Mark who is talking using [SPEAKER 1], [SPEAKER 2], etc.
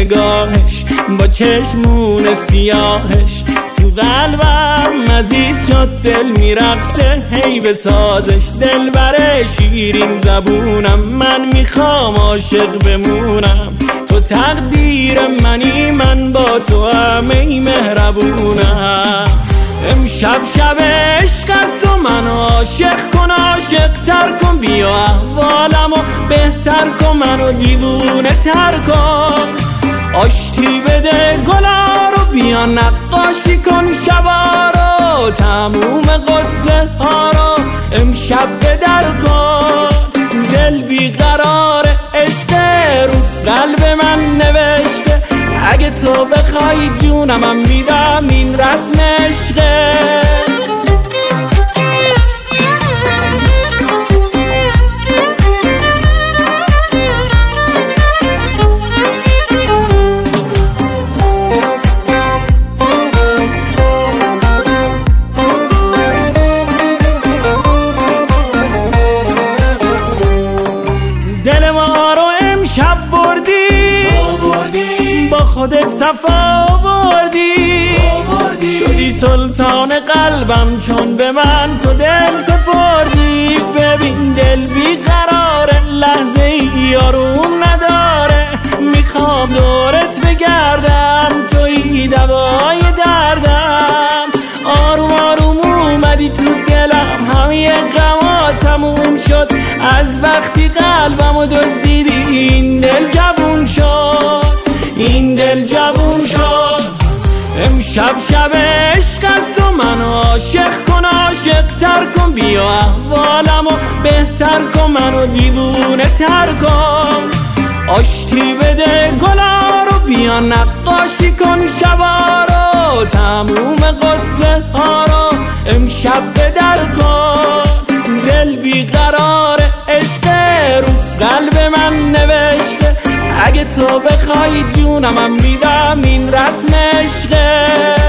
[SPEAKER 1] نگاهش با چشمون سیاهش تو قلبم عزیز شد، دل میرقصه هی به سازش. دل بره شیرین زبونم، من میخوام عاشق بمونم. تو تقدیر منی، من با تو همه مهربونم. امشب شب عشق است و من عاشق کن، عاشق تر کن، بیا احوالمو بهتر کن، منو دیوونه تر کن. آشتی بده گلا رو، بیا نقاشی کن شبا رو، تموم قصه ها رو امشب بدر کن. دل بیقرار عشق رو قلب من نوشته، اگه تو بخوای جونم میدم، این رسم عشقه. دل ما رو امشب بردی، با خودت صفا آوردی، شدی سلطان قلبم چون به من تو دل سپردی. ببین دل بیقراره، لحظه ای آروم نداره، میخوام دورت بگردم، تویی دوای دردم. آروم آروم اومدی تو دلم، همه غما تموم شد از وقتی قلبمو دزدیدی. این دل جوون شد، این دل جوون شد. امشب شب عشق است و من عاشق کن، عاشق تر کن، بیا احوالمو بهتر کن، منو دیوونه تر کن. آشتی بده گلا رو، بیا نقاشی کن شبا رو، تموم قصه ها رو امشب بدر کن. دل بیقرار عشق رو قلب من نوشته، اگه تو بخوای جونم میدم، این رسم عشقه.